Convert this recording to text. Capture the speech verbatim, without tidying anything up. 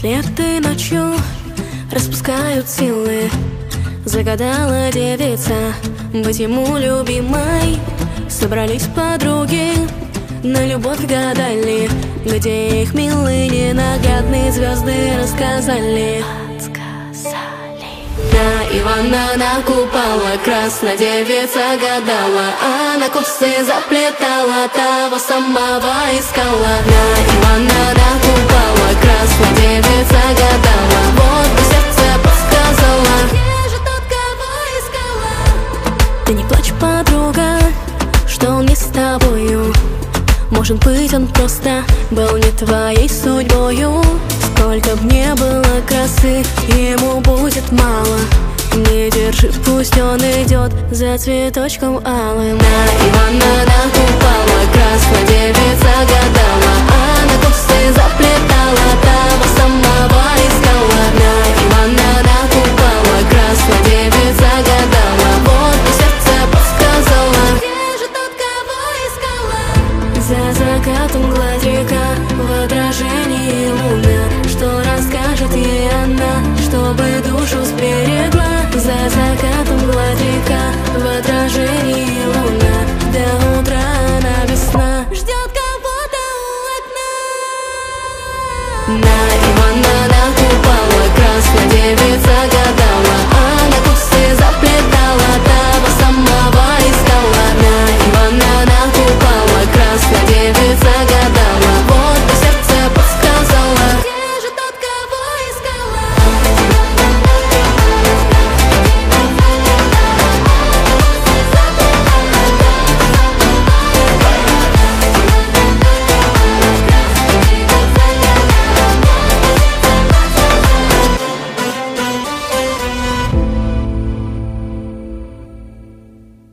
Если этой ночью распускают силы, загадала девица быть ему любимой. Собрались подруги, на любовь гадали, где их милые ненаглядные звезды рассказали. На Ивана накупала, красная девица гадала, а на косы заплетала, того самого искала. На Ивана накупала, красная девица гадала, вот бы сердце подсказала, где же тот, кого искала. Ты не плачь, подруга, что он не с тобою. Может быть, он просто был не твоей судьбою. Сколько б не было красы, ему будет мало. Не держи, пусть он идет за цветочком алым. На Ивана накупала, красная девица гадала, а на косы заплетала.